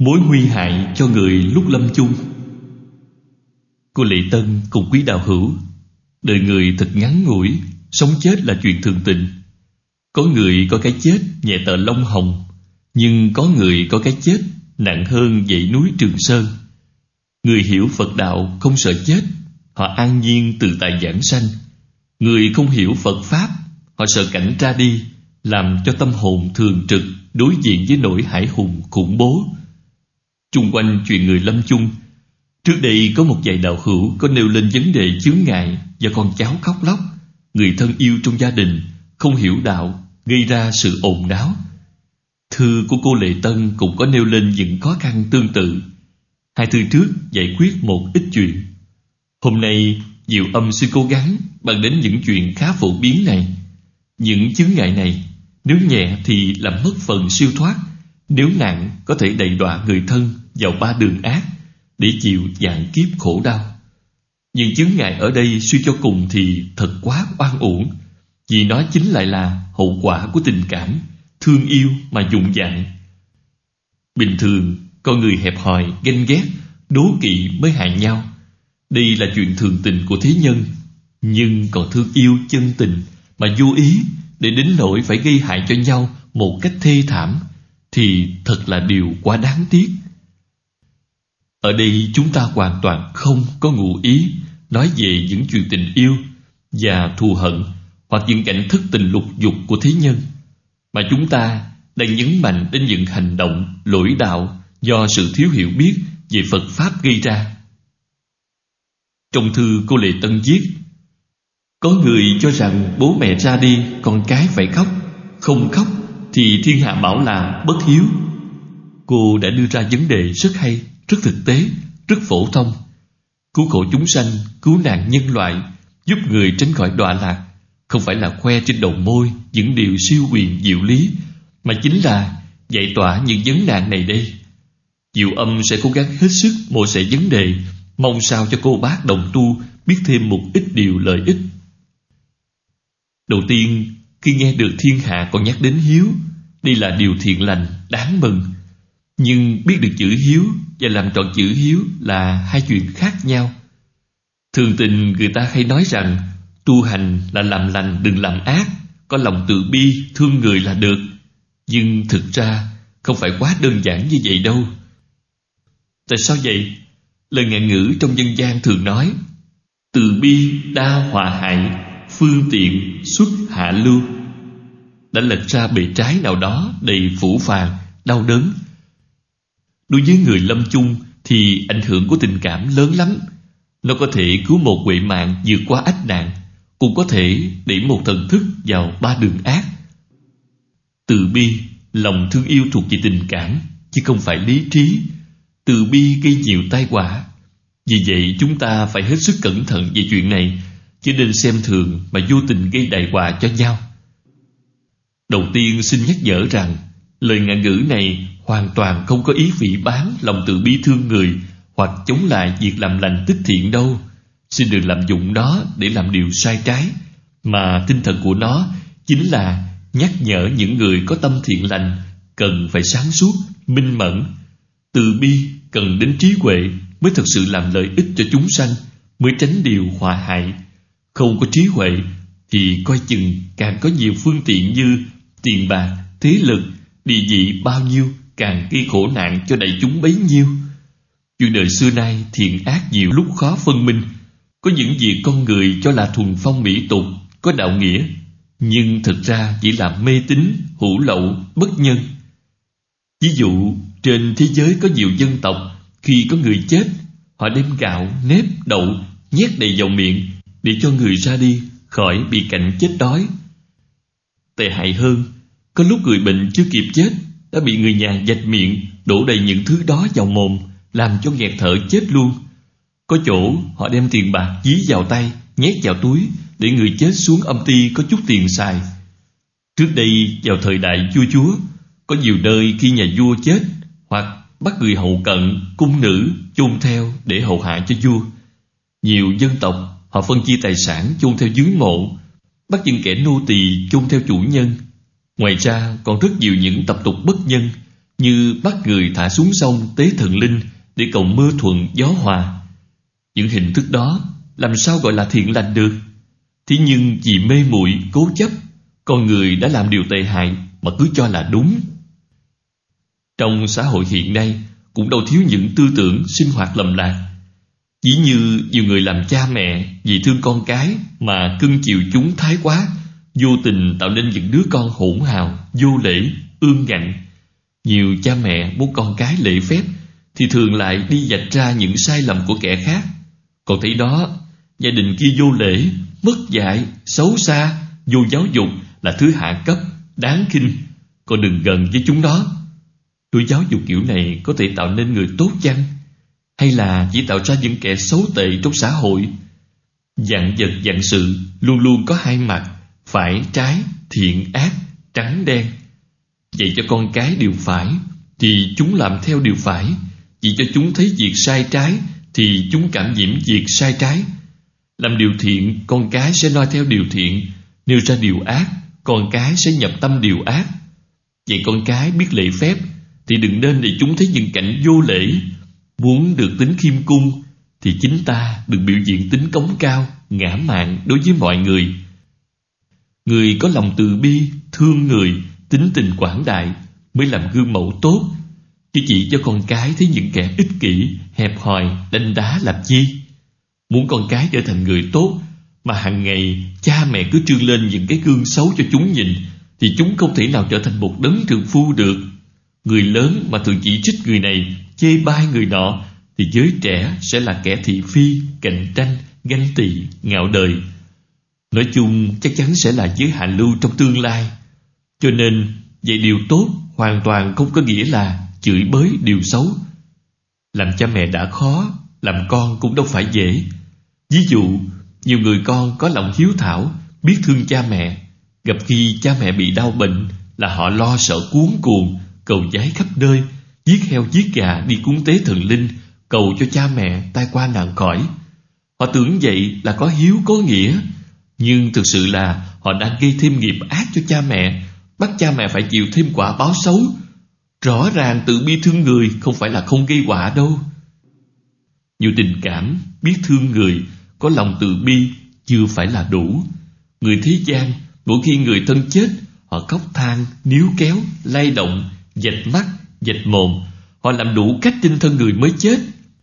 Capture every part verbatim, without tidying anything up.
Mối nguy hại cho người lúc lâm chung. Cô Lệ Tân cùng quý đạo hữu, đời người thật ngắn ngủi, sống chết là chuyện thường tình. Có người có cái chết nhẹ tợ lông hồng, nhưng có người có cái chết nặng hơn dãy núi Trường Sơn. Người hiểu Phật đạo không sợ chết, họ an nhiên tự tại giảng sanh. Người không hiểu Phật Pháp, họ sợ cảnh ra đi, làm cho tâm hồn thường trực đối diện với nỗi hải hùng khủng bố. Chung quanh chuyện người lâm chung, trước đây có một vài đạo hữu có nêu lên vấn đề chướng ngại do con cháu khóc lóc, người thân yêu trong gia đình không hiểu đạo gây ra sự ồn náo. Thư của cô Lệ Tân cũng có nêu lên những khó khăn tương tự. Hai thư trước giải quyết một ít chuyện. Hôm nay Diệu Âm xin cố gắng bàn đến những chuyện khá phổ biến này. Những chướng ngại này, nếu nhẹ thì làm mất phần siêu thoát, nếu nặng có thể đày đọa người thân vào ba đường ác để chịu vạn kiếp khổ đau. Nhưng chướng ngại ở đây suy cho cùng thì thật quá oan uổng, vì nó chính lại là hậu quả của tình cảm thương yêu mà dụng dại. Bình thường con người hẹp hòi, ganh ghét, đố kỵ mới hại nhau. Đây là chuyện thường tình của thế nhân. Nhưng còn thương yêu chân tình mà vô ý để đến nỗi phải gây hại cho nhau một cách thê thảm thì thật là điều quá đáng tiếc. Ở đây chúng ta hoàn toàn không có ngụ ý nói về những chuyện tình yêu và thù hận hoặc những cảnh thất tình lục dục của thế nhân, mà chúng ta đang nhấn mạnh đến những hành động lỗi đạo do sự thiếu hiểu biết về Phật Pháp gây ra. Trong thư cô Lệ Tân viết: có người cho rằng bố mẹ ra đi con cái phải khóc, không khóc thì thiên hạ bảo là bất hiếu. Cô đã đưa ra vấn đề rất hay, rất thực tế, rất phổ thông. Cứu khổ chúng sanh, cứu nạn nhân loại, giúp người tránh khỏi đọa lạc, không phải là khoe trên đầu môi những điều siêu quyền diệu lý, mà chính là dạy tỏa những vấn nạn này đây. Diệu Âm sẽ cố gắng hết sức mổ xẻ vấn đề, mong sao cho cô bác đồng tu biết thêm một ít điều lợi ích. Đầu tiên, khi nghe được thiên hạ còn nhắc đến hiếu, đây là điều thiện lành, đáng mừng. Nhưng biết được chữ hiếu và làm trọn chữ hiếu là hai chuyện khác nhau. Thường tình người ta hay nói rằng tu hành là làm lành đừng làm ác, có lòng từ bi, thương người là được. Nhưng thực ra không phải quá đơn giản như vậy đâu. Tại sao vậy? Lời ngạn ngữ trong dân gian thường nói: từ bi đa hòa hại, phương tiện xuất hạ lưu. Đã lệch ra bề trái nào đó đầy phũ phàng, đau đớn. Đối với người lâm chung thì ảnh hưởng của tình cảm lớn lắm. Nó có thể cứu một huệ mạng vượt qua ách nạn, cũng có thể đẩy một thần thức vào ba đường ác. Từ bi, lòng thương yêu thuộc về tình cảm, chứ không phải lý trí. Từ bi gây nhiều tai họa. Vì vậy chúng ta phải hết sức cẩn thận về chuyện này, chứ nên xem thường mà vô tình gây đại họa cho nhau. Đầu tiên xin nhắc nhở rằng lời ngạn ngữ này hoàn toàn không có ý phỉ báng lòng từ bi thương người hoặc chống lại việc làm lành tích thiện đâu. Xin đừng lạm dụng nó để làm điều sai trái, mà tinh thần của nó chính là nhắc nhở những người có tâm thiện lành cần phải sáng suốt, minh mẫn. Từ bi cần đến trí huệ mới thực sự làm lợi ích cho chúng sanh, mới tránh điều họa hại. Không có trí huệ thì coi chừng càng có nhiều phương tiện như tiền bạc, thế lực, địa vị bao nhiêu càng gây khổ nạn cho đại chúng bấy nhiêu. Chuyện đời xưa nay thiện ác nhiều lúc khó phân minh. Có những việc con người cho là thuần phong mỹ tục, có đạo nghĩa, nhưng thực ra chỉ là mê tín, hữu lậu, bất nhân. Ví dụ, trên thế giới có nhiều dân tộc, khi có người chết, họ đem gạo, nếp, đậu nhét đầy vào miệng để cho người ra đi khỏi bị cảnh chết đói. Tệ hại hơn, có lúc người bệnh chưa kịp chết đã bị người nhà vạch miệng đổ đầy những thứ đó vào mồm, làm cho nghẹt thở chết luôn. Có chỗ họ đem tiền bạc dí vào tay, nhét vào túi để người chết xuống âm ty có chút tiền xài. Trước đây vào thời đại vua chúa, có nhiều nơi khi nhà vua chết hoặc bắt người hậu cận, cung nữ chôn theo để hầu hạ cho vua. Nhiều dân tộc họ phân chia tài sản chôn theo dưới mộ, bắt những kẻ nô tỳ chôn theo chủ nhân. Ngoài ra còn rất nhiều những tập tục bất nhân, như bắt người thả xuống sông tế thần linh để cầu mưa thuận gió hòa. Những hình thức đó làm sao gọi là thiện lành được? Thế nhưng vì mê muội cố chấp, con người đã làm điều tệ hại mà cứ cho là đúng. Trong xã hội hiện nay cũng đâu thiếu những tư tưởng sinh hoạt lầm lạc. Chỉ như nhiều người làm cha mẹ vì thương con cái mà cưng chiều chúng thái quá, vô tình tạo nên những đứa con hỗn hào, vô lễ, ương ngạnh. Nhiều cha mẹ muốn con cái lễ phép thì thường lại đi vạch ra những sai lầm của kẻ khác. Còn thấy đó, gia đình kia vô lễ, mất dạy, xấu xa, vô giáo dục là thứ hạ cấp, đáng khinh. Còn đừng gần với chúng đó. Tôi giáo dục kiểu này có thể tạo nên người tốt chăng? Hay là chỉ tạo ra những kẻ xấu tệ trong xã hội? Vạn vật vạn sự luôn luôn có hai mặt, phải trái, thiện ác, trắng đen. Dạy cho con cái điều phải thì chúng làm theo điều phải. Chỉ cho chúng thấy việc sai trái thì chúng cảm nhiễm việc sai trái. Làm điều thiện, con cái sẽ noi theo điều thiện. Nêu ra điều ác, con cái sẽ nhập tâm điều ác. Vậy con cái biết lễ phép thì đừng nên để chúng thấy những cảnh vô lễ. Muốn được tính khiêm cung thì chính ta đừng biểu diễn tính cống cao, ngã mạn đối với mọi người. Người có lòng từ bi, thương người, tính tình quảng đại mới làm gương mẫu tốt, chứ chỉ cho con cái thấy những kẻ ích kỷ, hẹp hòi, đanh đá làm chi. Muốn con cái trở thành người tốt mà hàng ngày cha mẹ cứ trương lên những cái gương xấu cho chúng nhìn thì chúng không thể nào trở thành một đấng trượng phu được. Người lớn mà thường chỉ trích người này, chê bai người nọ thì giới trẻ sẽ là kẻ thị phi, cạnh tranh, ganh tị, ngạo đời. Nói chung chắc chắn sẽ là giới hạ lưu trong tương lai. Cho nên dạy điều tốt hoàn toàn không có nghĩa là chửi bới điều xấu. Làm cha mẹ đã khó, làm con cũng đâu phải dễ. Ví dụ, nhiều người con có lòng hiếu thảo, biết thương cha mẹ. Gặp khi cha mẹ bị đau bệnh là họ lo sợ cuống cuồng, cầu giái khắp nơi, giết heo giết gà đi cúng tế thần linh, cầu cho cha mẹ tai qua nạn khỏi. Họ tưởng vậy là có hiếu có nghĩa, nhưng thực sự là họ đang gây thêm nghiệp ác cho cha mẹ, bắt cha mẹ phải chịu thêm quả báo xấu. Rõ ràng tự bi thương người không phải là không gây quả đâu. Nhiều tình cảm, biết thương người, có lòng từ bi chưa phải là đủ. Người thế gian, mỗi khi người thân chết, họ khóc than, níu kéo, lay động, dạch mắt, dạch mồm. Họ làm đủ cách trên thân người mới chết.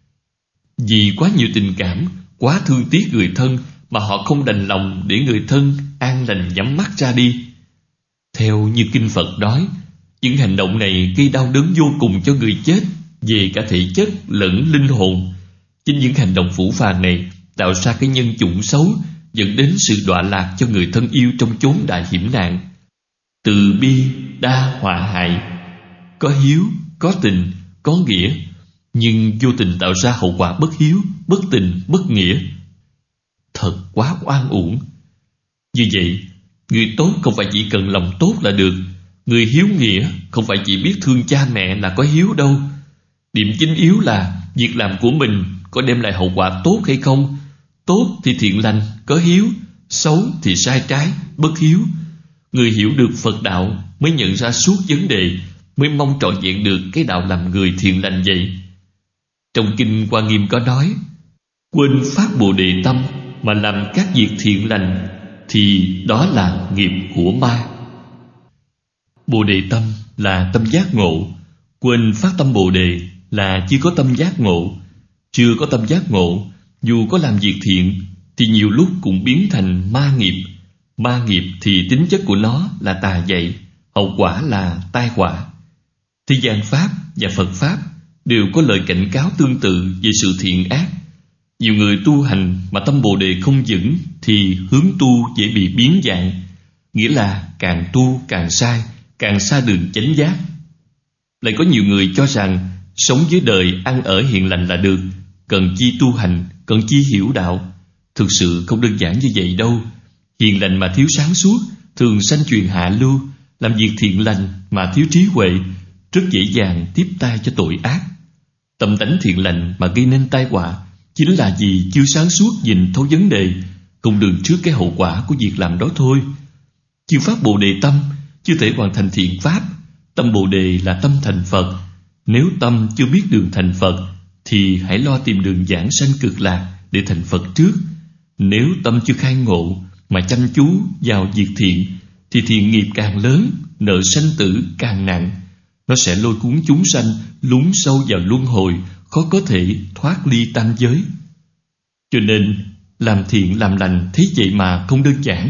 Vì quá nhiều tình cảm, quá thương tiếc người thân mà họ không đành lòng để người thân an lành nhắm mắt ra đi. Theo như Kinh Phật nói, những hành động này gây đau đớn vô cùng cho người chết về cả thể chất lẫn linh hồn. Chính những hành động phũ phàng này tạo ra cái nhân chủng xấu, dẫn đến sự đọa lạc cho người thân yêu trong chốn đại hiểm nạn. Từ bi đa họa hại. Có hiếu, có tình, có nghĩa, nhưng vô tình tạo ra hậu quả bất hiếu, bất tình, bất nghĩa. Thật quá oan uổng. Như vậy, người tốt không phải chỉ cần lòng tốt là được. Người hiếu nghĩa không phải chỉ biết thương cha mẹ là có hiếu đâu. Điểm chính yếu là việc làm của mình có đem lại hậu quả tốt hay không. Tốt thì thiện lành, có hiếu. Xấu thì sai trái, bất hiếu. Người hiểu được Phật đạo mới nhận ra suốt vấn đề, mới mong trọn vẹn được cái đạo làm người thiện lành vậy. Trong Kinh Hoa Nghiêm có nói, quên phát Bồ Đề tâm mà làm các việc thiện lành thì đó là nghiệp của ma. Bồ Đề tâm là tâm giác ngộ, quên phát tâm Bồ Đề là chưa có tâm giác ngộ. Chưa có tâm giác ngộ, dù có làm việc thiện thì nhiều lúc cũng biến thành ma nghiệp. Ma nghiệp thì tính chất của nó là tà dạy, hậu quả là tai họa. Thế gian Pháp và Phật Pháp đều có lời cảnh cáo tương tự về sự thiện ác. Nhiều người tu hành mà tâm Bồ Đề không vững thì hướng tu dễ bị biến dạng, nghĩa là càng tu càng sai, càng xa đường chánh giác. Lại có nhiều người cho rằng sống với đời ăn ở hiền lành là được, cần chi tu hành, cần chi hiểu đạo. Thực sự không đơn giản như vậy đâu. Hiền lành mà thiếu sáng suốt thường sanh truyền hạ lưu, làm việc thiện lành mà thiếu trí huệ rất dễ dàng tiếp tay cho tội ác. Tâm tánh thiện lành mà gây nên tai họa chính là vì chưa sáng suốt nhìn thấu vấn đề, không lường trước cái hậu quả của việc làm đó thôi. Chưa phát Bồ Đề tâm, chưa thể hoàn thành thiện pháp, Tâm Bồ Đề là tâm thành Phật. Nếu tâm chưa biết đường thành Phật thì hãy lo tìm đường giảng sanh cực lạc để thành Phật trước. Nếu tâm chưa khai ngộ mà chăm chú vào việc thiện thì thiện nghiệp càng lớn, nợ sanh tử càng nặng. Nó sẽ lôi cuốn chúng sanh lún sâu vào luân hồi, khó có thể thoát ly tam giới. Cho nên làm thiện làm lành thế vậy mà không đơn giản.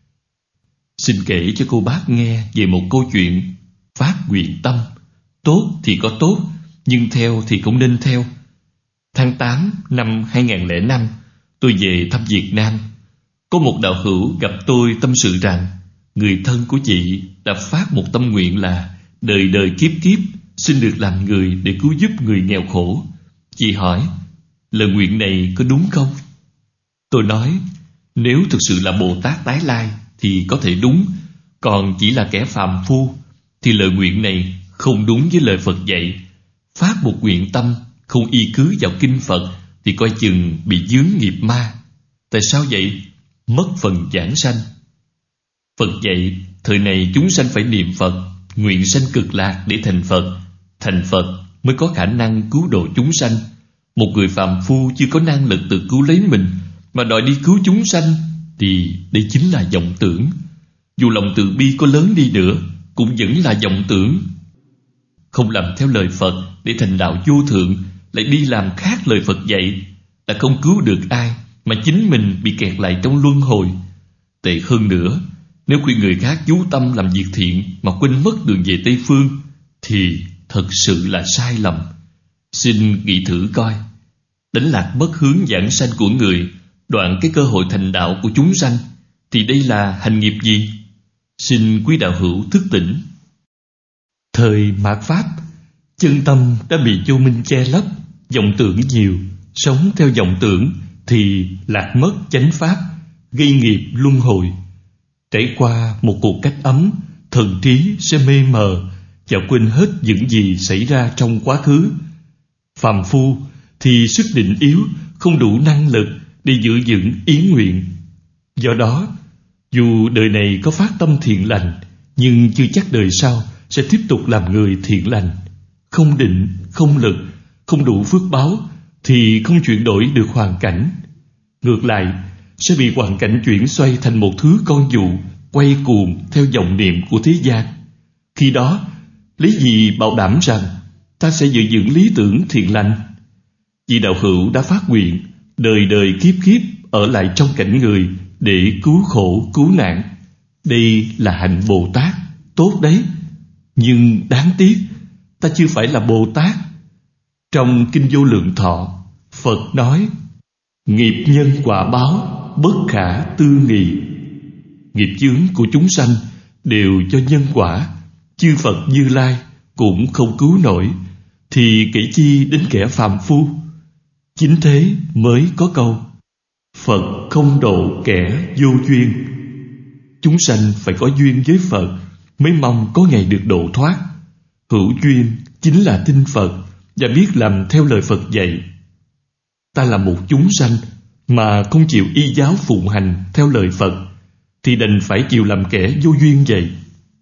Xin kể cho cô bác nghe về một câu chuyện phát nguyện tâm. Tốt thì có tốt, nhưng theo thì cũng nên theo. Tháng tám năm hai nghìn lẻ năm, tôi về thăm Việt Nam. Có một đạo hữu gặp tôi tâm sự rằng người thân của chị đã phát một tâm nguyện là đời đời kiếp kiếp xin được làm người để cứu giúp người nghèo khổ. Chị hỏi, lời nguyện này có đúng không? Tôi nói, nếu thực sự là Bồ Tát tái lai thì có thể đúng, còn chỉ là kẻ phàm phu thì lời nguyện này không đúng với lời Phật dạy. Phát một nguyện tâm không y cứ vào kinh Phật thì coi chừng bị vướng nghiệp ma. Tại sao vậy? Mất phần giảng sanh. Phật dạy thời này chúng sanh phải niệm Phật, nguyện sanh cực lạc để thành Phật. Thành Phật mới có khả năng cứu độ chúng sanh. Một người phàm phu chưa có năng lực tự cứu lấy mình mà đòi đi cứu chúng sanh thì đây chính là vọng tưởng. Dù lòng từ bi có lớn đi nữa cũng vẫn là vọng tưởng. Không làm theo lời Phật để thành đạo vô thượng, lại đi làm khác lời Phật dạy, là không cứu được ai mà chính mình bị kẹt lại trong luân hồi. Tệ hơn nữa, nếu khuyên người khác chú tâm làm việc thiện mà quên mất đường về Tây Phương thì thật sự là sai lầm. Xin nghĩ thử coi, đánh lạc mất hướng giảng sanh của người, đoạn cái cơ hội thành đạo của chúng sanh, thì đây là hành nghiệp gì? Xin quý đạo hữu thức tỉnh. Thời mạt Pháp, chân tâm đã bị vô minh che lấp, vọng tưởng nhiều, sống theo vọng tưởng thì lạc mất chánh pháp, gây nghiệp luân hồi. Trải qua một cuộc cách ấm, thần trí sẽ mê mờ và quên hết những gì xảy ra trong quá khứ. Phàm phu thì sức định yếu, không đủ năng lực để giữ vững ý nguyện. Do đó, dù đời này có phát tâm thiện lành, nhưng chưa chắc đời sau sẽ tiếp tục làm người thiện lành. Không định, không lực, không đủ phước báo thì không chuyển đổi được hoàn cảnh. Ngược lại, sẽ bị hoàn cảnh chuyển xoay thành một thứ con dụ, quay cuồng theo vọng niệm của thế gian. Khi đó, lấy gì bảo đảm rằng ta sẽ giữ vững lý tưởng thiện lành? Vị đạo hữu đã phát nguyện đời đời kiếp kiếp ở lại trong cảnh người để cứu khổ cứu nạn. Đây là hạnh Bồ Tát, tốt đấy. Nhưng đáng tiếc, ta chưa phải là Bồ Tát. Trong Kinh Vô Lượng Thọ, Phật nói, nghiệp nhân quả báo bất khả tư nghị. Nghiệp chướng của chúng sanh đều do nhân quả, chư Phật Như Lai cũng không cứu nổi, thì kể chi đến kẻ phàm phu. Chính thế mới có câu Phật không độ kẻ vô duyên. Chúng sanh phải có duyên với Phật mới mong có ngày được độ thoát. Hữu duyên chính là tin Phật và biết làm theo lời Phật dạy. Ta là một chúng sanh mà không chịu y giáo phụng hành theo lời Phật thì đành phải chịu làm kẻ vô duyên vậy.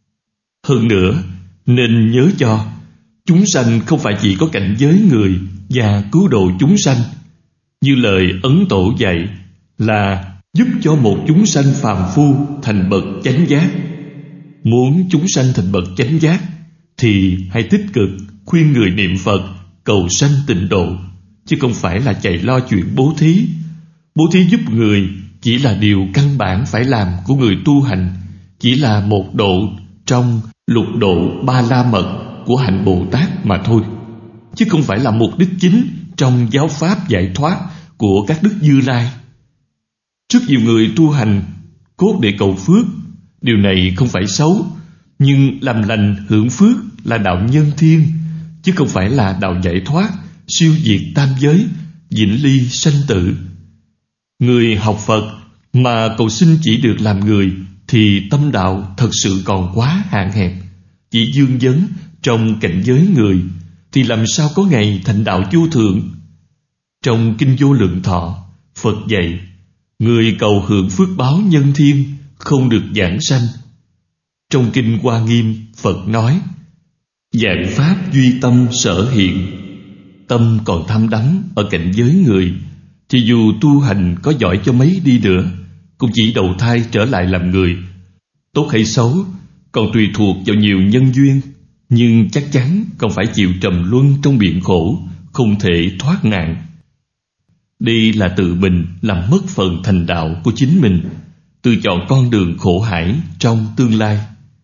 Hơn nữa, nên nhớ cho chúng sanh không phải chỉ có cảnh giới người và cứu độ chúng sanh. Như lời Ấn Tổ dạy là giúp cho một chúng sanh phàm phu thành bậc chánh giác. Muốn chúng sanh thành bậc chánh giác thì hãy tích cực khuyên người niệm Phật, cầu sanh tịnh độ, chứ không phải là chạy lo chuyện bố thí. Bố thí giúp người chỉ là điều căn bản phải làm của người tu hành, chỉ là một độ trong lục độ ba la mật của hạnh Bồ Tát mà thôi, chứ không phải là mục đích chính trong giáo pháp giải thoát của các đức Như Lai. Rất nhiều người tu hành cốt để cầu phước, điều này không phải xấu, nhưng làm lành hưởng phước là đạo nhân thiên, chứ không phải là đạo giải thoát, siêu diệt tam giới, vĩnh ly sanh tử. Người học Phật mà cầu xin chỉ được làm người thì tâm đạo thật sự còn quá hạn hẹp. Chỉ dương vấn trong cảnh giới người thì làm sao có ngày thành đạo vô thượng. Trong Kinh Vô Lượng Thọ, Phật dạy người cầu hưởng phước báo nhân thiên không được giảng sanh. Trong Kinh Hoa Nghiêm, Phật nói Vạn pháp duy tâm sở hiện. Tâm còn tham đắm ở cảnh giới người, thì dù tu hành có giỏi cho mấy đi nữa, cũng chỉ đầu thai trở lại làm người. Tốt hay xấu còn tùy thuộc vào nhiều nhân duyên, nhưng chắc chắn còn phải chịu trầm luân trong biển khổ, không thể thoát nạn. Đây là tự mình làm mất phần thành đạo của chính mình, tự chọn con đường khổ hải trong tương lai.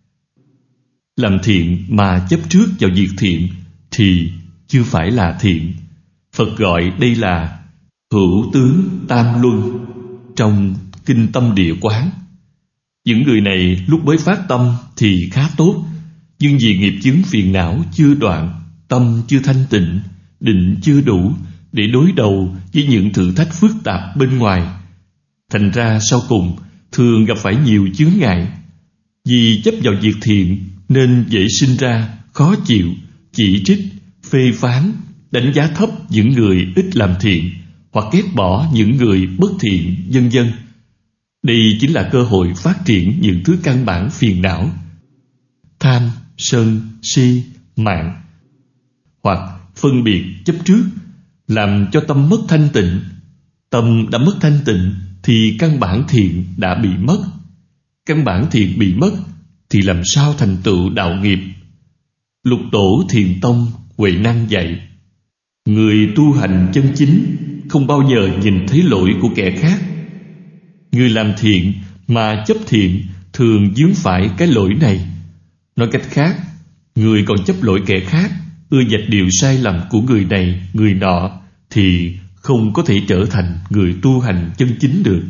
Làm thiện mà chấp trước vào việc thiện thì chưa phải là thiện. Phật gọi đây là hữu tướng tam luân trong Kinh Tâm Địa Quán. Những người này lúc mới phát tâm thì khá tốt, nhưng vì nghiệp chướng phiền não chưa đoạn, tâm chưa thanh tịnh, định chưa đủ để đối đầu với những thử thách phức tạp bên ngoài. Thành ra sau cùng thường gặp phải nhiều chướng ngại. Vì chấp vào việc thiện nên dễ sinh ra khó chịu, chỉ trích, phê phán, đánh giá thấp những người ít làm thiện, hoặc ghét bỏ những người bất thiện, vân vân. Đây chính là cơ hội phát triển những thứ căn bản phiền não: tham, sân, si, mạn, hoặc phân biệt chấp trước, làm cho tâm mất thanh tịnh. Tâm đã mất thanh tịnh thì căn bản thiện đã bị mất. Căn bản thiện bị mất thì làm sao thành tựu đạo nghiệp? Lục Tổ Thiền Tông Huệ Năng dạy: người tu hành chân chính không bao giờ nhìn thấy lỗi của kẻ khác. Người làm thiện mà chấp thiện thường vướng phải cái lỗi này. Nói cách khác, người còn chấp lỗi kẻ khác, ưa dạch điều sai lầm của người này, người nọ, thì không có thể trở thành người tu hành chân chính được.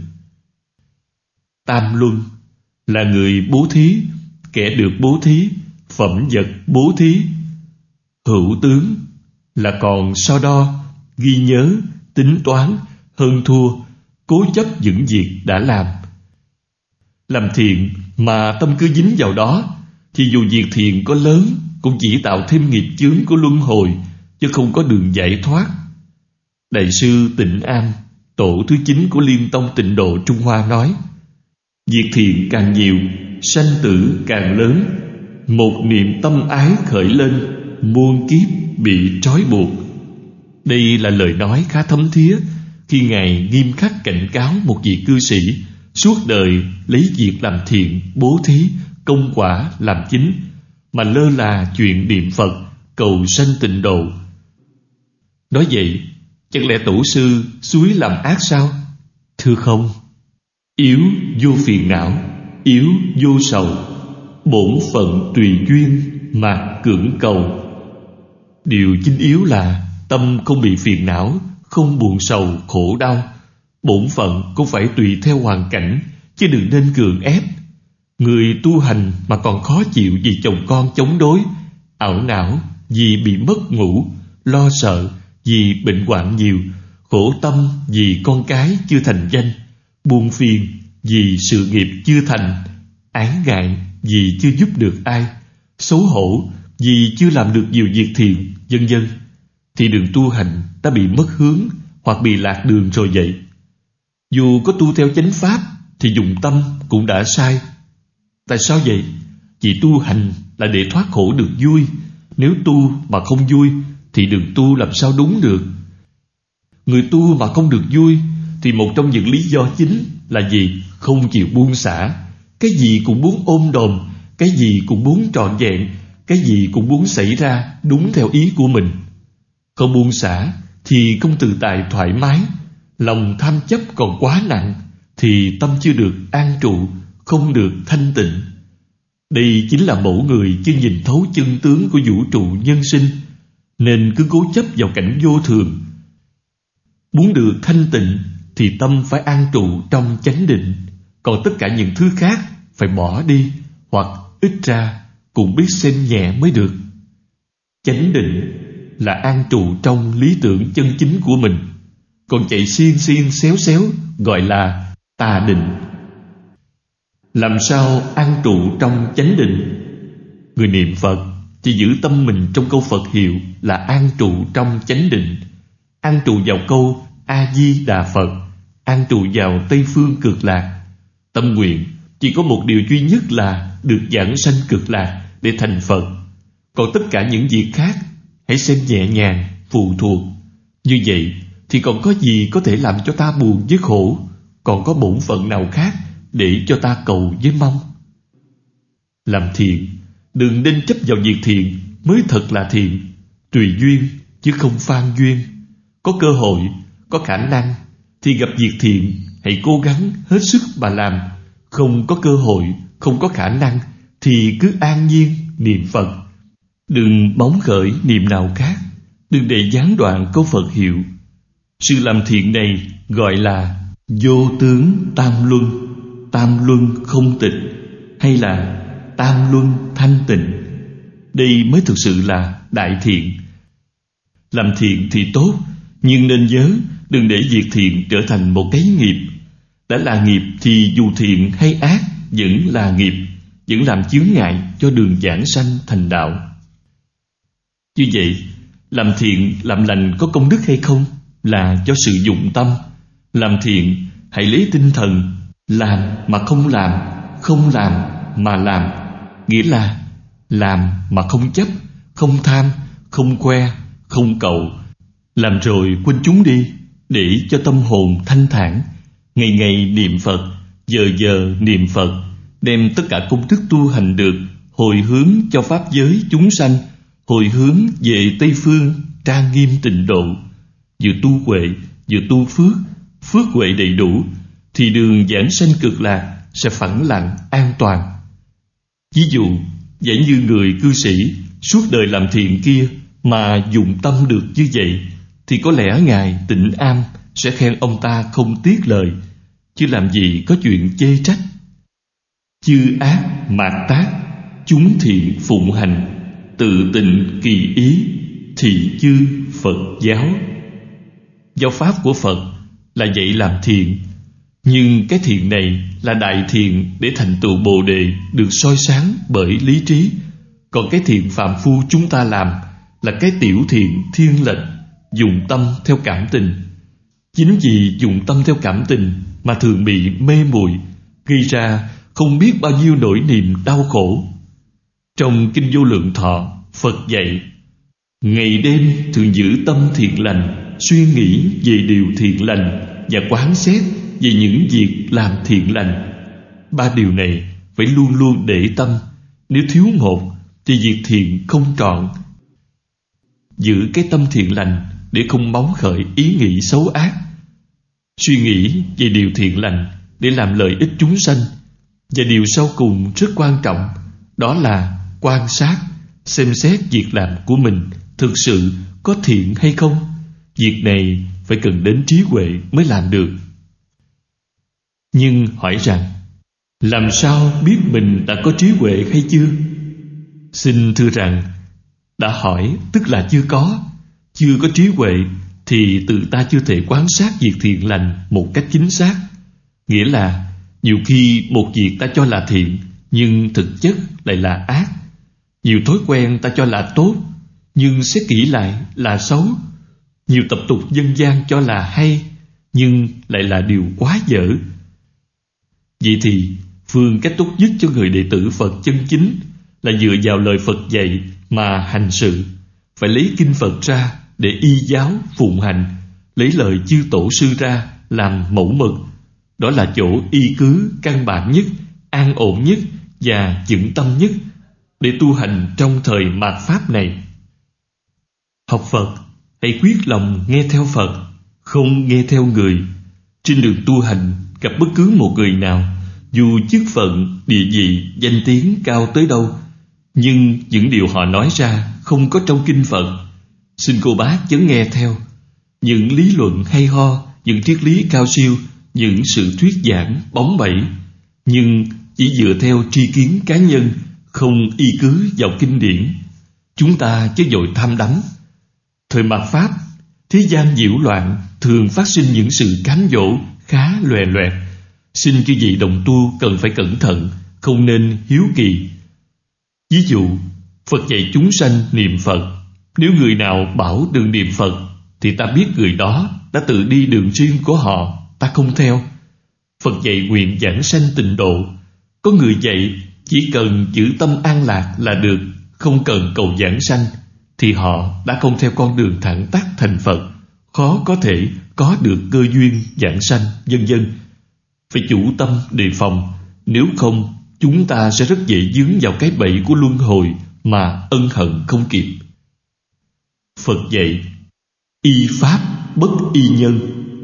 Tam luân là người bố thí, kẻ được bố thí, phẩm vật bố thí. Hữu tướng là còn so đo, ghi nhớ, tính toán, hơn thua, cố chấp những việc đã làm. Làm thiện mà tâm cứ dính vào đó, thì dù việc thiện có lớn cũng chỉ tạo thêm nghiệp chướng của luân hồi, chứ không có đường giải thoát. Đại sư Tịnh Am, tổ thứ chín của Liên Tông Tịnh Độ Trung Hoa nói: việc thiện càng nhiều, sanh tử càng lớn. Một niệm tâm ái khởi lên, muôn kiếp bị trói buộc. Đây là lời nói khá thấm thía khi Ngài nghiêm khắc cảnh cáo một vị cư sĩ suốt đời lấy việc làm thiện, bố thí, công quả làm chính, mà lơ là chuyện niệm Phật, cầu sanh tịnh độ. Nói vậy, chẳng lẽ tổ sư xúi làm ác sao? Thưa không. Yếu vô phiền não, yếu vô sầu, bổn phận tùy duyên mà cưỡng cầu. Điều chính yếu là tâm không bị phiền não, không buồn sầu khổ đau. Bổn phận cũng phải tùy theo hoàn cảnh, chứ đừng nên cưỡng ép. Người tu hành mà còn khó chịu vì chồng con chống đối, ảo não vì bị mất ngủ, lo sợ vì bệnh hoạn nhiều, khổ tâm vì con cái chưa thành danh, buồn phiền vì sự nghiệp chưa thành, ái ngại vì chưa giúp được ai, xấu hổ vì chưa làm được nhiều việc thiện, vân vân, thì đường tu hành đã bị mất hướng hoặc bị lạc đường rồi vậy. Dù có tu theo chánh pháp thì dùng tâm cũng đã sai. Tại sao vậy? Vì tu hành là để thoát khổ được vui. Nếu tu mà không vui thì đường tu làm sao đúng được? Người tu mà không được vui thì một trong những lý do chính là gì? Không chịu buông xả. Cái gì cũng muốn ôm đồm, cái gì cũng muốn trọn vẹn, cái gì cũng muốn xảy ra đúng theo ý của mình. Không buông xả thì không tự tại thoải mái. Lòng tham chấp còn quá nặng thì tâm chưa được an trụ, không được thanh tịnh. Đây chính là mẫu người chưa nhìn thấu chân tướng của vũ trụ nhân sinh, nên cứ cố chấp vào cảnh vô thường. Muốn được thanh tịnh thì tâm phải an trụ trong chánh định, còn tất cả những thứ khác phải bỏ đi, hoặc ít ra cũng biết xem nhẹ mới được. Chánh định là an trụ trong lý tưởng chân chính của mình, còn chạy xiên xiên xéo xéo gọi là tà định. Làm sao an trụ trong chánh định? Người niệm Phật chỉ giữ tâm mình trong câu Phật hiệu là an trụ trong chánh định. An trụ vào câu A-di-đà Phật, an trụ vào Tây Phương Cực Lạc. Tâm nguyện chỉ có một điều duy nhất là được giảng sanh Cực Lạc để thành Phật. Còn tất cả những việc khác hãy xem nhẹ nhàng, phụ thuộc. Như vậy thì còn có gì có thể làm cho ta buồn với khổ? Còn có bổn phận nào khác để cho ta cầu với mong? Làm thiện, đừng nên chấp vào việc thiện mới thật là thiện. Tùy duyên chứ không phan duyên. Có cơ hội, có khả năng thì gặp việc thiện, hãy cố gắng hết sức mà làm. Không có cơ hội, không có khả năng thì cứ an nhiên niệm Phật. Đừng bóng khởi niệm nào khác. Đừng để gián đoạn câu Phật hiệu. Sự làm thiện này gọi là vô tướng tam luân, tam luân không tịch, hay là tam luân thanh tịnh. Đây mới thực sự là đại thiện. Làm thiện thì tốt, nhưng nên nhớ đừng để việc thiện trở thành một cái nghiệp. Đã là nghiệp thì dù thiện hay ác vẫn là nghiệp, vẫn làm chướng ngại cho đường giảng sanh thành đạo. Như vậy, làm thiện, làm lành có công đức hay không là cho sự dụng tâm. Làm thiện hãy lấy tinh thần làm mà không làm, không làm mà làm. Nghĩa là làm mà không chấp, không tham, không khoe, không cầu. Làm rồi quên chúng đi, để cho tâm hồn thanh thản. Ngày ngày niệm Phật, giờ giờ niệm Phật, đem tất cả công đức tu hành được hồi hướng cho pháp giới chúng sanh, hồi hướng về Tây Phương trang nghiêm tịnh độ. Vừa tu huệ, vừa tu phước, phước huệ đầy đủ thì đường giảng sanh cực lạc sẽ phẳng lặng an toàn. Ví dụ, giả như người cư sĩ suốt đời làm thiện kia mà dụng tâm được như vậy, thì có lẽ Ngài Tịnh Am sẽ khen ông ta không tiếc lời, chứ làm gì có chuyện chê trách. Chư ác mạt tác, chúng thiện phụng hành, tự tịnh kỳ ý, thị chư Phật giáo. Giáo pháp của Phật là dạy làm thiện, nhưng cái thiện này là đại thiện để thành tựu Bồ Đề, được soi sáng bởi lý trí. Còn cái thiện phàm phu chúng ta làm là cái tiểu thiện thiên lệch, dùng tâm theo cảm tình. Chính vì dùng tâm theo cảm tình mà thường bị mê muội, gây ra không biết bao nhiêu nỗi niềm đau khổ. Trong Kinh Vô Lượng Thọ, Phật dạy: ngày đêm thường giữ tâm thiện lành, suy nghĩ về điều thiện lành và quán xét về những việc làm thiện lành. Ba điều này phải luôn luôn để tâm. Nếu thiếu một thì việc thiện không trọn. Giữ cái tâm thiện lành để không bóng khởi ý nghĩ xấu ác. Suy nghĩ về điều thiện lành để làm lợi ích chúng sanh. Và điều sau cùng rất quan trọng, đó là quan sát, xem xét việc làm của mình thực sự có thiện hay không. Việc này phải cần đến trí huệ mới làm được. Nhưng hỏi rằng, làm sao biết mình đã có trí huệ hay chưa? Xin thưa rằng, đã hỏi tức là chưa có. Chưa có trí huệ thì tự ta chưa thể quan sát việc thiện lành một cách chính xác. Nghĩa là nhiều khi một việc ta cho là thiện, nhưng thực chất lại là ác. Nhiều thói quen ta cho là tốt, nhưng xét kỹ lại là xấu. Nhiều tập tục dân gian cho là hay, nhưng lại là điều quá dở. Vậy thì phương cách tốt nhất cho người đệ tử Phật chân chính là dựa vào lời Phật dạy mà hành sự. Phải lấy kinh Phật ra để y giáo phụng hành, lấy lời chư tổ sư ra làm mẫu mực. Đó là chỗ y cứ căn bản nhất, an ổn nhất và vững tâm nhất để tu hành trong thời mạt Pháp này. Học Phật, hãy quyết lòng nghe theo Phật, không nghe theo người. Trên đường tu hành, gặp bất cứ một người nào, dù chức phận, địa vị, danh tiếng cao tới đâu, nhưng những điều họ nói ra không có trong kinh Phật, xin cô bác chớ nghe theo. Những lý luận hay ho, những triết lý cao siêu, những sự thuyết giảng bóng bẩy, nhưng chỉ dựa theo tri kiến cá nhân, không y cứ vào kinh điển. Chúng ta chớ vội tham đắm. Thời mạt Pháp, thế gian nhiễu loạn, thường phát sinh những sự cám dỗ khá lòe loẹt. Xin chư vị đồng tu cần phải cẩn thận, không nên hiếu kỳ. Ví dụ, Phật dạy chúng sanh niệm Phật. Nếu người nào bảo đừng niệm Phật, thì ta biết người đó đã tự đi đường riêng của họ, ta không theo. Phật dạy nguyện giảng sanh tịnh độ. Có người dạy chỉ cần giữ tâm an lạc là được, không cần cầu giảng sanh, thì họ đã không theo con đường thẳng tắp thành Phật, khó có thể có được cơ duyên giảng sanh, vân vân. Phải chủ tâm đề phòng, nếu không chúng ta sẽ rất dễ dướng vào cái bẫy của luân hồi mà ân hận không kịp. Phật dạy, y pháp bất y nhân.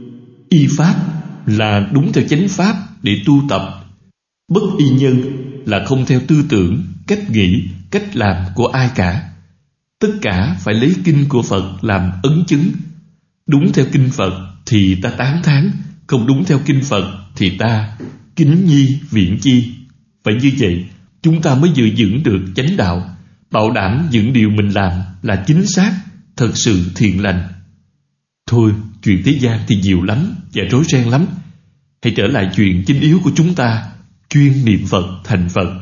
Y pháp là đúng theo chánh pháp để tu tập. Bất y nhân là không theo tư tưởng, cách nghĩ, cách làm của ai cả. Tất cả phải lấy kinh của Phật làm ấn chứng. Đúng theo kinh Phật thì ta tán thán, không đúng theo kinh Phật thì ta kính nhi viễn chi. Phải như vậy, chúng ta mới giữ vững được chánh đạo, bảo đảm những điều mình làm là chính xác, thật sự thiện lành. Thôi, chuyện thế gian thì nhiều lắm và rối ren lắm. Hãy trở lại chuyện chính yếu của chúng ta, chuyên niệm Phật thành Phật.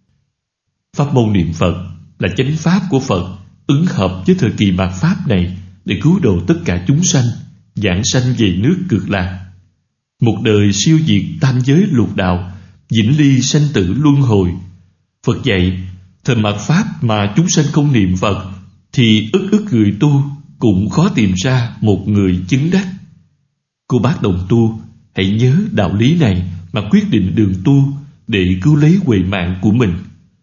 Pháp môn niệm Phật là chánh pháp của Phật, ứng hợp với thời kỳ mạt Pháp này để cứu độ tất cả chúng sanh, giảng sanh về nước Cực Lạc. Một đời siêu diệt tam giới lục đạo, vĩnh ly sanh tử luân hồi. Phật dạy, thời mạt Pháp mà chúng sanh không niệm Phật thì ức ức người tu cũng khó tìm ra một người chứng đắc. Cô bác đồng tu, hãy nhớ đạo lý này mà quyết định đường tu để cứu lấy huệ mạng của mình.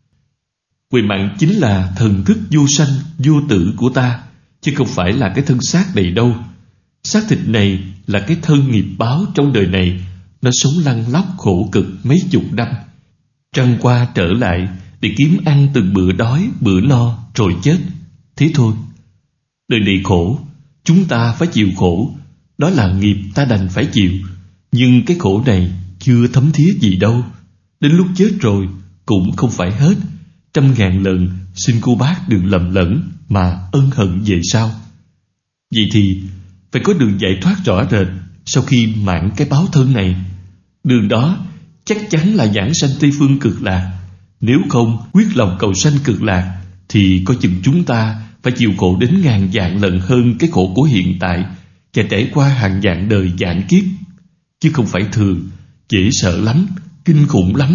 Huệ mạng chính là thần thức vô sanh, vô tử của ta, chứ không phải là cái thân xác này đâu. Xác thịt này là cái thân nghiệp báo trong đời này, nó sống lăn lóc khổ cực mấy chục năm, trăng qua trở lại để kiếm ăn từng bữa đói, bữa no rồi chết. Thế thôi. Đời này khổ, chúng ta phải chịu khổ, đó là nghiệp ta đành phải chịu. Nhưng cái khổ này chưa thấm thía gì đâu, đến lúc chết rồi cũng không phải hết. Trăm ngàn lần xin cô bác đừng lầm lẫn mà ân hận về sau. Vậy thì phải có đường giải thoát rõ rệt sau khi mãn cái báo thân này. Đường đó chắc chắn là giảng sanh Tây Phương Cực Lạc. Nếu không quyết lòng cầu sanh Cực Lạc thì có chừng chúng ta phải chịu khổ đến ngàn vạn lần hơn cái khổ của hiện tại, và trải qua hàng vạn đời vạn kiếp, chứ không phải thường. Dễ sợ lắm, kinh khủng lắm.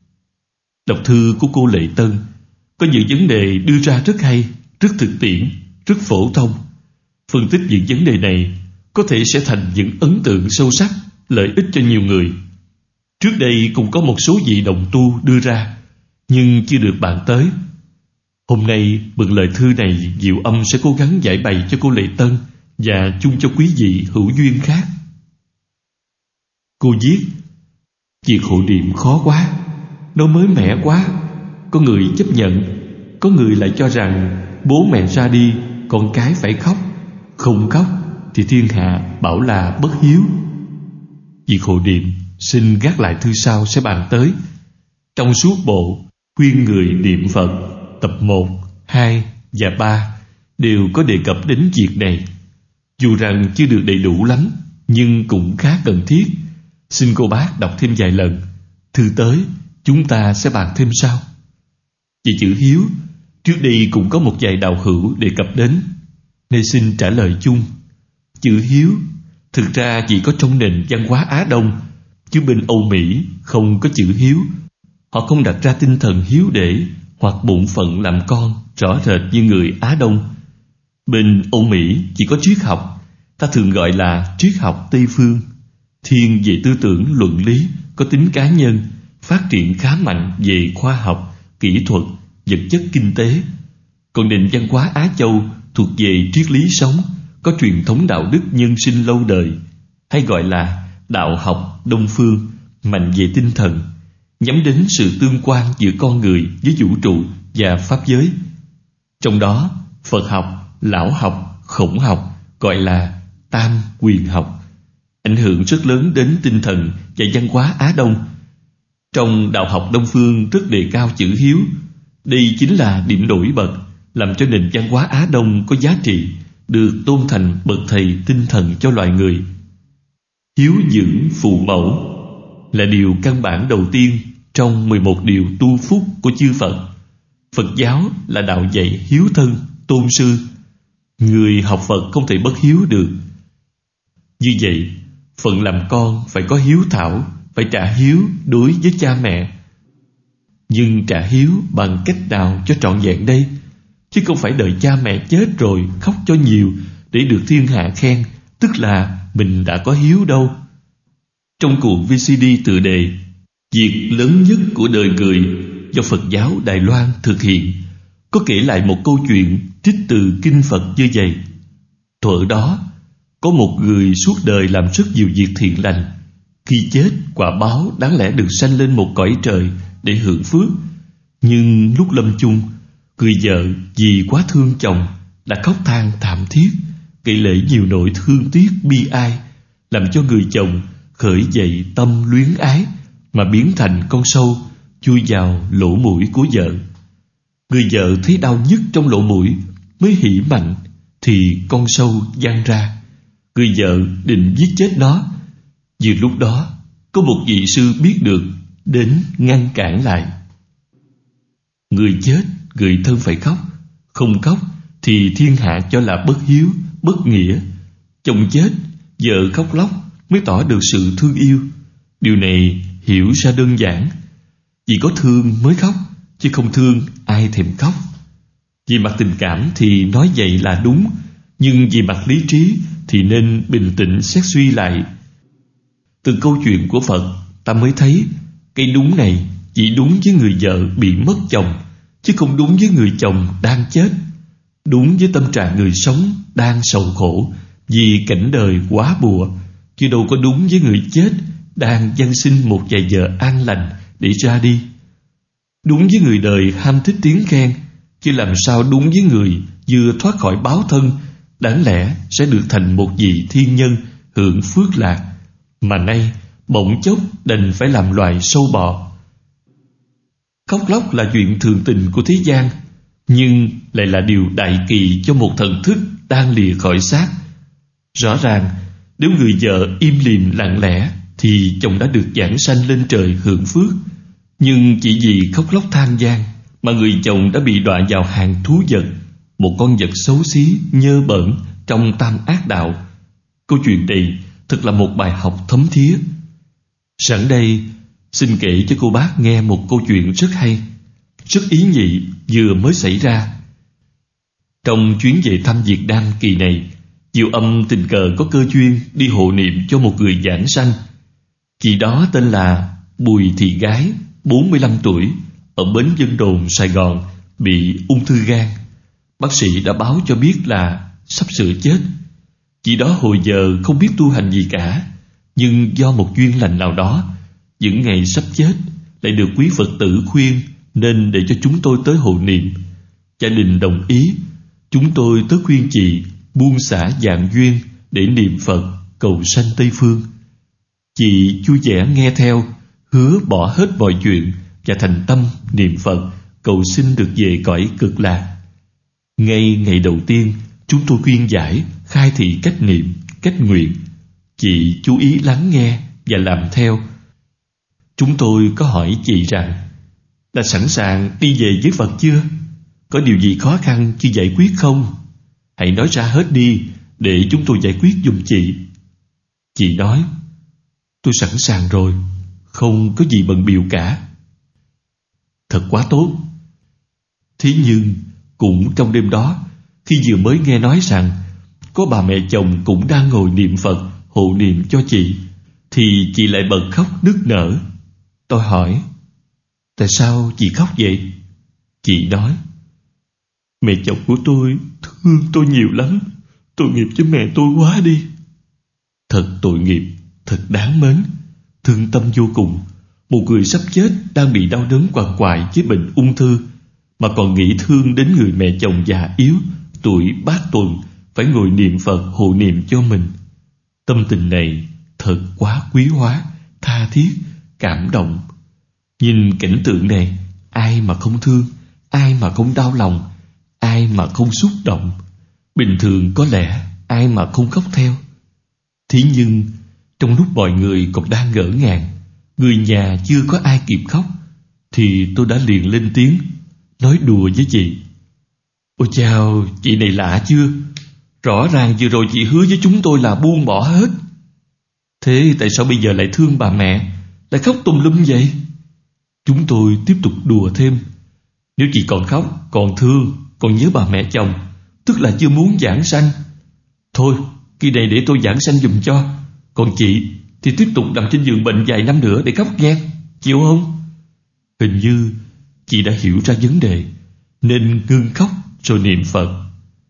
Đọc thư của cô Lệ Tân có những vấn đề đưa ra rất hay, rất thực tiễn, rất phổ thông. Phân tích những vấn đề này có thể sẽ thành những ấn tượng sâu sắc, lợi ích cho nhiều người. Trước đây cũng có một số vị đồng tu đưa ra, nhưng chưa được bạn tới. Hôm nay mượn lời thư này, Diệu Âm sẽ cố gắng giải bày cho cô Lệ Tân và chung cho quý vị hữu duyên khác. Cô viết, việc hộ niệm khó quá, nó mới mẻ quá. Có người chấp nhận, có người lại cho rằng bố mẹ ra đi, con cái phải khóc. Không khóc thì thiên hạ bảo là bất hiếu. Việc hộ niệm xin gác lại thư sau sẽ bàn tới. Trong suốt bộ khuyên người niệm Phật tập một, hai và ba đều có đề cập đến việc này. Dù rằng chưa được đầy đủ lắm, nhưng cũng khá cần thiết. Xin cô bác đọc thêm vài lần. Thư tới chúng ta sẽ bàn thêm sau. Về chữ hiếu, trước đây cũng có một vài đạo hữu đề cập đến, nên xin trả lời chung. Chữ hiếu thực ra chỉ có trong nền văn hóa Á Đông, chứ bên Âu Mỹ không có chữ hiếu. Họ không đặt ra tinh thần hiếu để hoặc bổn phận làm con rõ rệt như người Á Đông. Bên Âu Mỹ chỉ có triết học, ta thường gọi là triết học Tây Phương, thiên về tư tưởng luận lý, có tính cá nhân, phát triển khá mạnh về khoa học, kỹ thuật, vật chất kinh tế. Còn nền văn hóa Á Châu thuộc về triết lý sống, có truyền thống đạo đức nhân sinh lâu đời, hay gọi là đạo học Đông Phương, mạnh về tinh thần, nhắm đến sự tương quan giữa con người với vũ trụ và pháp giới. Trong đó, Phật học, Lão học, Khổng học gọi là Tam Quyền học, ảnh hưởng rất lớn đến tinh thần và văn hóa Á Đông. Trong đạo học Đông Phương rất đề cao chữ hiếu. Đây chính là điểm nổi bật làm cho nền văn hóa Á Đông có giá trị, được tôn thành bậc thầy tinh thần cho loài người. Hiếu dưỡng phụ mẫu là điều căn bản đầu tiên trong mười một điều tu phúc của chư Phật. Phật giáo là đạo dạy hiếu thân, tôn sư. Người học Phật không thể bất hiếu được. Như vậy, phận làm con phải có hiếu thảo, phải trả hiếu đối với cha mẹ. Nhưng trả hiếu bằng cách nào cho trọn vẹn đây? Chứ không phải đợi cha mẹ chết rồi khóc cho nhiều để được thiên hạ khen, tức là mình đã có hiếu đâu. Trong cuộn vê xê đê tựa đề Việc lớn nhất của đời người do Phật giáo Đài Loan thực hiện, có kể lại một câu chuyện trích từ kinh Phật như vậy. Thuở đó, có một người suốt đời làm rất nhiều việc thiện lành. Khi chết, quả báo đáng lẽ được sanh lên một cõi trời để hưởng phước. Nhưng lúc lâm chung, người vợ vì quá thương chồng đã khóc than thảm thiết, kể lể nhiều nỗi thương tiếc bi ai, làm cho người chồng khởi dậy tâm luyến ái mà biến thành con sâu chui vào lỗ mũi của vợ. Người vợ thấy đau nhức trong lỗ mũi, mới hỉ mạnh thì con sâu giăng ra. Người vợ định giết chết nó. Vừa lúc đó, có một vị sư biết được đến ngăn cản lại. Người chết, người thân phải khóc, không khóc thì thiên hạ cho là bất hiếu, bất nghĩa. Chồng chết, vợ khóc lóc mới tỏ được sự thương yêu. Điều này hiểu ra đơn giản. Vì có thương mới khóc, chứ không thương ai thèm khóc. Vì mặt tình cảm thì nói vậy là đúng, nhưng vì mặt lý trí thì nên bình tĩnh xét suy lại. Từ câu chuyện của Phật, ta mới thấy cái đúng này chỉ đúng với người vợ bị mất chồng, chứ không đúng với người chồng đang chết. Đúng với tâm trạng người sống đang sầu khổ vì cảnh đời quá bùa, chứ đâu có đúng với người chết đang van xin một vài giờ an lành để ra đi. Đúng với người đời ham thích tiếng khen, chứ làm sao đúng với người vừa thoát khỏi báo thân, đáng lẽ sẽ được thành một vị thiên nhân hưởng phước lạc, mà nay bỗng chốc đành phải làm loài sâu bọ. Khóc lóc là chuyện thường tình của thế gian, nhưng lại là điều đại kỳ cho một thần thức đang lìa khỏi xác. Rõ ràng, nếu người vợ im lìm lặng lẽ thì chồng đã được giảng sanh lên trời hưởng phước. Nhưng chỉ vì khóc lóc than van mà người chồng đã bị đọa vào hàng thú vật, một con vật xấu xí, nhơ bẩn trong tam ác đạo. Câu chuyện này thật là một bài học thấm thía. Sẵn đây, xin kể cho cô bác nghe một câu chuyện rất hay, rất ý nhị vừa mới xảy ra. Trong chuyến về thăm Việt Nam kỳ này, Diệu Âm tình cờ có cơ duyên đi hộ niệm cho một người giảng sanh. Chị đó tên là Bùi Thị Gái, bốn mươi lăm tuổi, ở Bến Vân Đồn, Sài Gòn, bị ung thư gan. Bác sĩ đã báo cho biết là sắp sửa chết. Chị đó hồi giờ không biết tu hành gì cả, nhưng do một duyên lành nào đó, những ngày sắp chết lại được quý Phật tử khuyên nên để cho chúng tôi tới hộ niệm. Gia đình đồng ý, chúng tôi tới khuyên chị buông xả dạng duyên để niệm Phật cầu sanh Tây Phương. Chị vui vẻ nghe theo, hứa bỏ hết mọi chuyện và thành tâm niệm Phật cầu xin được về cõi cực lạc. Ngay ngày đầu tiên, chúng tôi khuyên giải, khai thị cách niệm, cách nguyện. Chị chú ý lắng nghe và làm theo. Chúng tôi có hỏi chị rằng, đã sẵn sàng đi về với Phật chưa? Có điều gì khó khăn chưa giải quyết không? Hãy nói ra hết đi để chúng tôi giải quyết giùm chị. Chị nói, tôi sẵn sàng rồi, không có gì bận bịu cả. Thật quá tốt. Thế nhưng cũng trong đêm đó, khi vừa mới nghe nói rằng có bà mẹ chồng cũng đang ngồi niệm Phật hộ niệm cho chị, thì chị lại bật khóc nức nở. Tôi hỏi, tại sao chị khóc vậy? Chị nói, mẹ chồng của tôi thương tôi nhiều lắm, tội nghiệp cho mẹ tôi quá đi. Thật tội nghiệp, thật đáng mến, thương tâm vô cùng. Một người sắp chết đang bị đau đớn quằn quại với bệnh ung thư, mà còn nghĩ thương đến người mẹ chồng già yếu, tuổi bát tuần, phải ngồi niệm Phật hộ niệm cho mình. Tâm tình này thật quá quý hóa, tha thiết, cảm động. Nhìn cảnh tượng này, ai mà không thương, ai mà không đau lòng, ai mà không xúc động. Bình thường có lẽ ai mà không khóc theo. Thế nhưng trong lúc mọi người còn đang ngỡ ngàng, người nhà chưa có ai kịp khóc, thì tôi đã liền lên tiếng, nói đùa với chị. Ôi chao, chị này lạ chưa? Rõ ràng vừa rồi chị hứa với chúng tôi là buông bỏ hết. Thế tại sao bây giờ lại thương bà mẹ, lại khóc tùm lum vậy? Chúng tôi tiếp tục đùa thêm. Nếu chị còn khóc, còn thương, còn nhớ bà mẹ chồng, tức là chưa muốn giảng sanh. Thôi, kỳ này để tôi giảng sanh giùm cho. Còn chị thì tiếp tục nằm trên giường bệnh vài năm nữa để khóc nghe, chịu không? Hình như chị đã hiểu ra vấn đề, nên ngưng khóc rồi niệm Phật.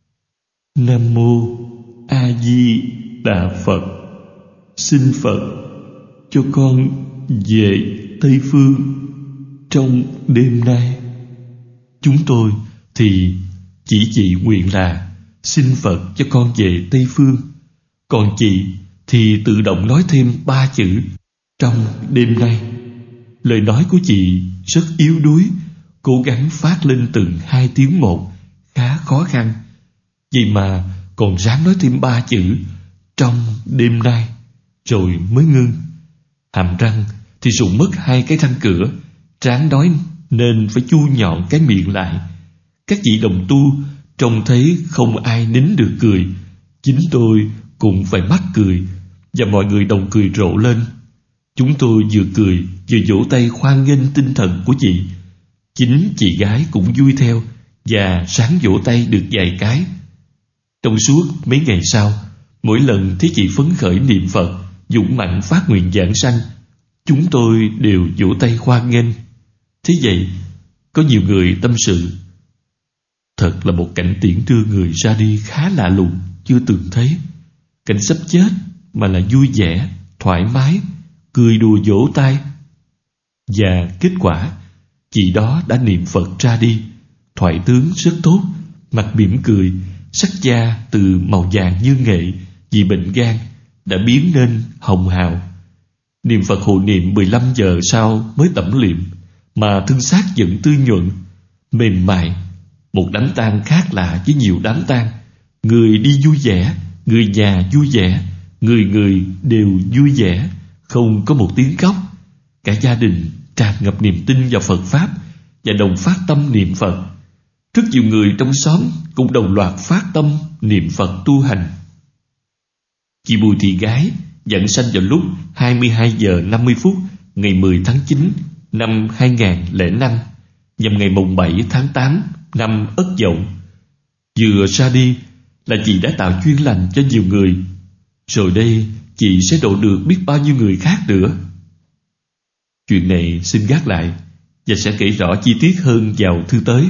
Nam Mô A Di Đà Phật. Xin Phật cho con về Tây Phương trong đêm nay. Chúng tôi thì chỉ chị nguyện là xin Phật cho con về Tây Phương, còn chị thì tự động nói thêm ba chữ trong đêm nay. Lời nói của chị rất yếu đuối, cố gắng phát lên từng hai tiếng một, khá khó khăn. Vậy mà còn ráng nói thêm ba chữ trong đêm nay, rồi mới ngưng. Hàm răng thì rụng mất hai cái răng cửa, ráng nói nên phải chu nhọn cái miệng lại. Các vị đồng tu trông thấy không ai nín được cười, chính tôi cũng phải mắc cười, và mọi người đồng cười rộ lên. Chúng tôi vừa cười vừa vỗ tay hoan nghênh tinh thần của chị. Chính chị gái cũng vui theo và ráng vỗ tay được vài cái. Trong suốt mấy ngày sau, mỗi lần thấy chị phấn khởi niệm Phật, dũng mạnh phát nguyện giảng sanh, chúng tôi đều vỗ tay hoan nghênh. Thế vậy, có nhiều người tâm sự: thật là một cảnh tiễn đưa người ra đi khá lạ lùng, chưa từng thấy. Cảnh sắp chết mà là vui vẻ, thoải mái, cười đùa vỗ tay. Và kết quả, chị đó đã niệm Phật ra đi, thoại tướng rất tốt, mặt mỉm cười, sắc da từ màu vàng như nghệ vì bệnh gan đã biến nên hồng hào. Niệm Phật hộ niệm mười lăm giờ sau mới tẩm liệm, mà thân xác vẫn tươi nhuận, mềm mại. Một đám tang khác lạ với nhiều đám tang. Người đi vui vẻ, người nhà vui vẻ, người người đều vui vẻ, không có một tiếng khóc. Cả gia đình tràn ngập niềm tin vào Phật Pháp và đồng phát tâm niệm Phật. Rất nhiều người trong xóm cũng đồng loạt phát tâm niệm Phật tu hành. Chị Bùi Thị Gái giảng sanh vào lúc hai mươi hai giờ năm mươi phút ngày mười tháng chín năm hai nghìn không trăm lẻ năm, nhằm ngày mùng bảy tháng tám năm Ất Dậu. Vừa ra đi là chị đã tạo duyên lành cho nhiều người, rồi đây chị sẽ độ được biết bao nhiêu người khác nữa. Chuyện này xin gác lại và sẽ kể rõ chi tiết hơn vào thư tới.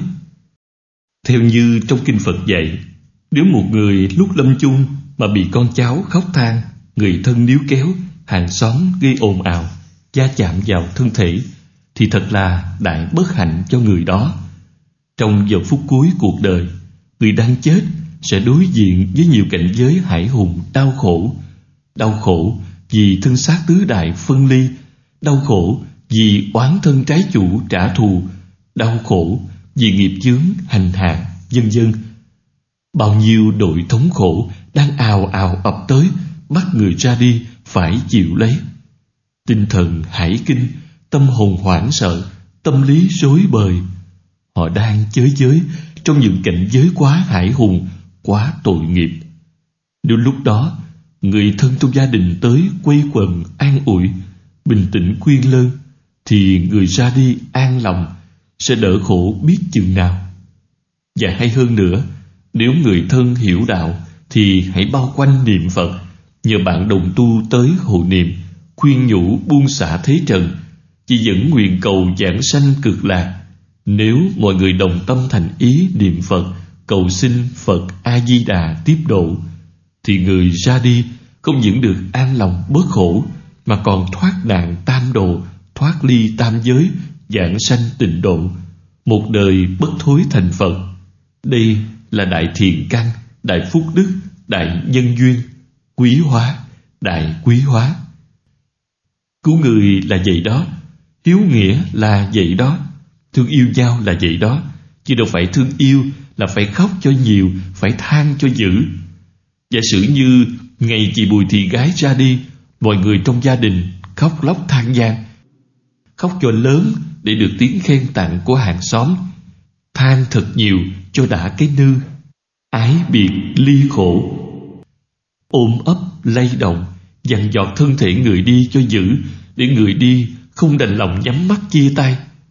Theo như trong kinh Phật dạy, nếu một người lúc lâm chung mà bị con cháu khóc than, người thân níu kéo, hàng xóm gây ồn ào, va chạm vào thân thể, thì thật là đại bất hạnh cho người đó. Trong giờ phút cuối cuộc đời, người đang chết sẽ đối diện với nhiều cảnh giới hãi hùng đau khổ. Đau khổ vì thân xác tứ đại phân ly, đau khổ vì oán thân trái chủ trả thù, đau khổ vì nghiệp chướng hành hạ, vân vân. Bao nhiêu đội thống khổ đang ào ào ập tới, bắt người ra đi phải chịu lấy. Tinh thần hải kinh, tâm hồn hoảng sợ, tâm lý rối bời. Họ đang chới giới trong những cảnh giới quá hải hùng, quá tội nghiệp. Nếu lúc đó người thân trong gia đình tới quây quần an ủi, bình tĩnh khuyên lơn, thì người ra đi an lòng, sẽ đỡ khổ biết chừng nào. Và hay hơn nữa, nếu người thân hiểu đạo thì hãy bao quanh niệm Phật, nhờ bạn đồng tu tới hộ niệm, khuyên nhủ buông xả thế trần, chỉ dẫn nguyện cầu giảng sanh cực lạc. Nếu mọi người đồng tâm thành ý niệm Phật, cầu xin Phật A-di-đà tiếp độ, thì người ra đi không những được an lòng bớt khổ, mà còn thoát nạn tam độ, thoát ly tam giới, giảng sanh tịnh độ, một đời bất thối thành Phật. Đây là đại thiện căn, đại phúc đức, đại nhân duyên, quý hóa, đại quý hóa. Cứu người là vậy đó, hiếu nghĩa là vậy đó, thương yêu nhau là vậy đó, chứ đâu phải thương yêu là phải khóc cho nhiều, phải than cho dữ. Giả sử như ngày chị Bùi Thị Gái ra đi, mọi người trong gia đình khóc lóc than van, khóc cho lớn để được tiếng khen tặng của hàng xóm, than thật nhiều cho đã cái nư, ái biệt ly khổ, ôm ấp lay động, dằn dọt thân thể người đi cho dữ, để người đi không đành lòng nhắm mắt chia tay,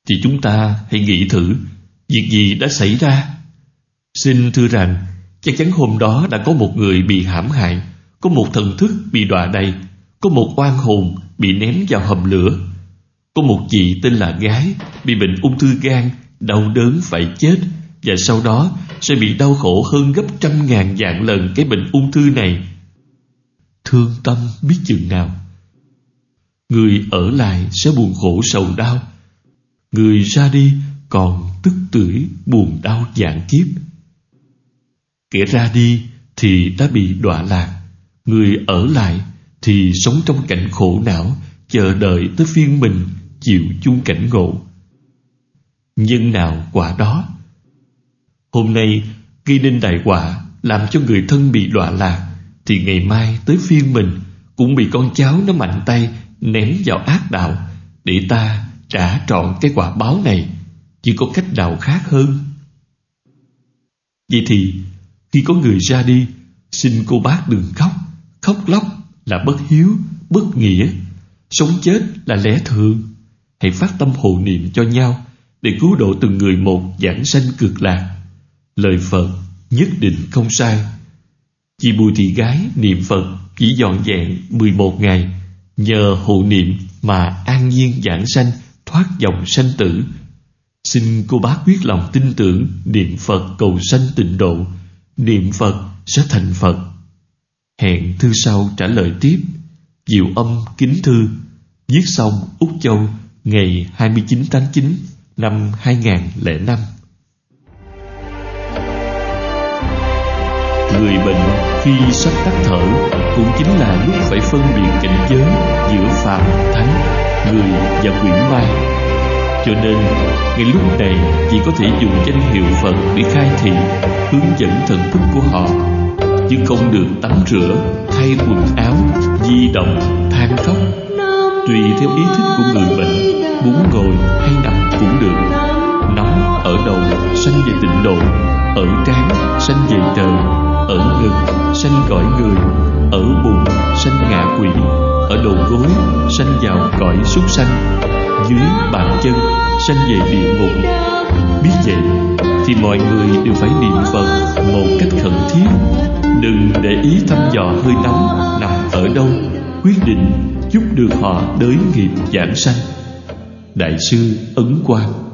thì chúng ta hãy nghĩ thử việc gì đã xảy ra. Xin thưa rằng chắc chắn hôm đó đã có một người bị hãm hại, có một thần thức bị đọa đầy, có một oan hồn bị ném vào hầm lửa, có một chị tên là Gái bị bệnh ung thư gan, đau đớn phải chết, và sau đó sẽ bị đau khổ hơn gấp trăm ngàn vạn lần cái bệnh ung thư này. Thương tâm biết chừng nào. Người ở lại sẽ buồn khổ sầu đau, người ra đi còn tức tưởi buồn đau vạn kiếp. Kẻ ra đi thì đã bị đọa lạc, người ở lại thì sống trong cảnh khổ não, chờ đợi tới phiên mình chịu chung cảnh ngộ. Nhân nào quả đó. Hôm nay gây nên đại họa, làm cho người thân bị đọa lạc, thì ngày mai tới phiên mình cũng bị con cháu nó mạnh tay ném vào ác đạo, để ta trả trọn cái quả báo này, chỉ có cách nào khác hơn. Vậy thì khi có người ra đi, xin cô bác đừng khóc. Khóc lóc là bất hiếu, bất nghĩa. Sống chết là lẽ thường. Hãy phát tâm hộ niệm cho nhau, để cứu độ từng người một vãng sanh cực lạc. Lời Phật nhất định không sai. Chị Bùi Thị Gái niệm Phật chỉ vỏn vẹn mười một ngày, nhờ hộ niệm mà an nhiên vãng sanh, thoát dòng sanh tử. Xin cô bác quyết lòng tin tưởng, niệm Phật cầu sanh tịnh độ, niệm Phật sẽ thành Phật. Hẹn thư sau trả lời tiếp. Diệu Âm kính thư. Viết xong Úc Châu, ngày hai mươi chín tháng chín năm hai nghìn lẻ năm. Người bệnh khi sắp tắt thở cũng chính là lúc phải phân biệt cảnh giới giữa phàm thánh, người và quỷ ma. Cho nên ngay lúc này chỉ có thể dùng danh hiệu Phật để khai thị, hướng dẫn thần thức của họ, chứ không được tắm rửa, thay quần áo, di động, than khóc. Tùy theo ý thích của người bệnh, muốn ngồi hay nằm cũng được. Nóng ở đầu sanh về tịnh độ, ở trán sanh về trời, ở ngực sanh cõi người, ở bụng sanh ngạ quỷ, ở đầu gối sanh vào cõi súc sanh, dưới bàn chân sanh về địa ngục. Biết vậy thì mọi người đều phải niệm Phật một cách khẩn thiết. Đừng để ý thăm dò hơi nóng nằm ở đâu, quyết định giúp được họ đới nghiệp giảng sanh. Đại sư Ấn Quang.